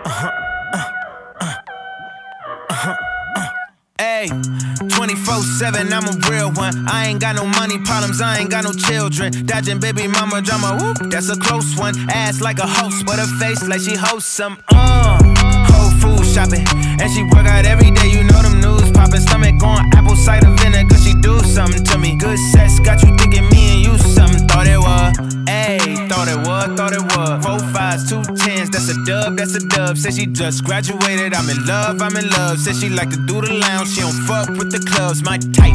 Ayy, 24/7, I'm a real one. I ain't got no money problems, I ain't got no children. Dodging baby mama drama, whoop, that's a close one. Ass like a host, but her face like she hosts some. Whole food shopping, and she work out every day. You know them news popping. Stomach on apple cider vinegar, she do something to me. Good sex got you thinking me and you something. Thought it was, ayy, thought it was. 4 5s, 2 10s, that's a dub, that's a dub. Said she just graduated, I'm in love. Said she like to do the lounge, she don't fuck with the clubs. My type,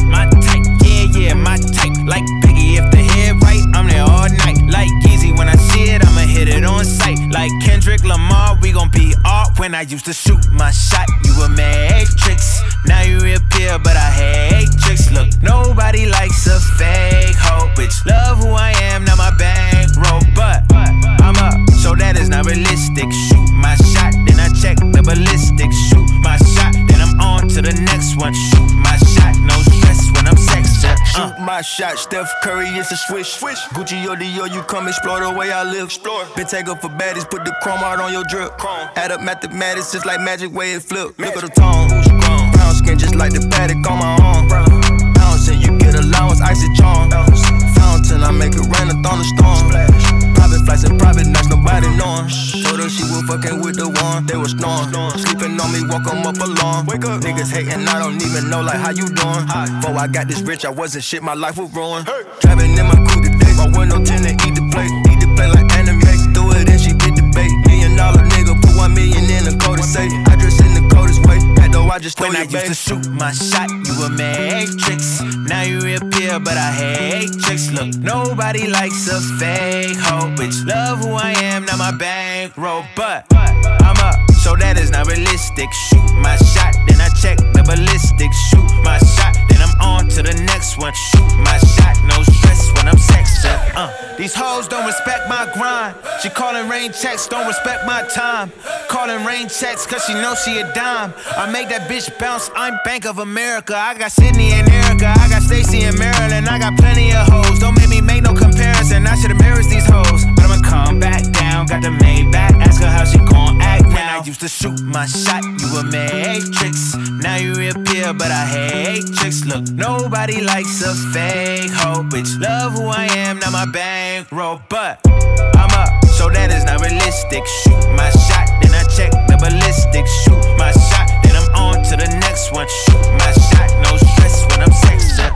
yeah, my type. Like Biggie, if the head right, I'm there all night. Like Yeezy, when I see it, I'ma hit it on sight. Like Kendrick Lamar, we gon' be art. When I used to shoot my shot, you a matrix. Now you reappear, but I hate tricks. Look, nobody likes a fake hoe, bitch. Love who I am, not my bankroll. But I'm up, so that is not realistic. Shoot my shot, then I check the ballistics. Shoot my shot, then I'm on to the next one. Shoot my shot, no stress when I'm sexing. Shoot my shot, Steph Curry, it's a swish. Gucci or Dior, you come explore the way I live. Been taken for baddies, put the chrome out on your drip. Add up mathematics, just like magic way it flip. Look at the tone, brown skin just like the paddock on my arm. Bouncing, you get allowance, icy charm. Fountain, I make it rain, a thunderstorm. Private flights and private nights, nobody knowing. Told her she was fucking with the one, they was snoring. Sleeping on me, walk 'em up alone. Wake up, niggas hating, I don't even know like how you doing. Before I got this rich, I wasn't shit, my life was ruined. Driving in my coupe today, my window tint and eat the plate like anime. Threw it and she did the bait. $1 million nigga, put 1 million in the code to say. I dress in the coldest way, though I just stole when your I used to shoot my shot, you a matrix. Now you reappear, but I hate tricks. Look, nobody likes a fake hoe, bitch. Love who I am, not my bankroll. But I'm up, so that is not realistic. Shoot my shot, then I check the ballistics. Shoot my shot, then I'm on to the next one. Shoot my shot, no stress when I'm sexing. These hoes don't respect my grind. She calling rain checks, don't respect my time. Calling rain checks, cause she know she a dime. I make that bitch bounce, I'm Bank of America. I got Sydney and Erica, I got Stacy and Maryland. I got plenty of hoes, don't make me make no comparison. I should embarrass these hoes, but I'ma come back down. Got the Maybach, ask her how she gon' act now. When I used to shoot my shot, you a matrix. Now you reappear, but I hate tricks. Look, nobody likes a fake hoe, bitch. Love who I am, not my bankroll. But I'm up, so that is not realistic. Shoot my shot, then I check the ballistics. Shoot my shot, then I'm on to the next one. Shoot my shot, no stress when I'm sexing.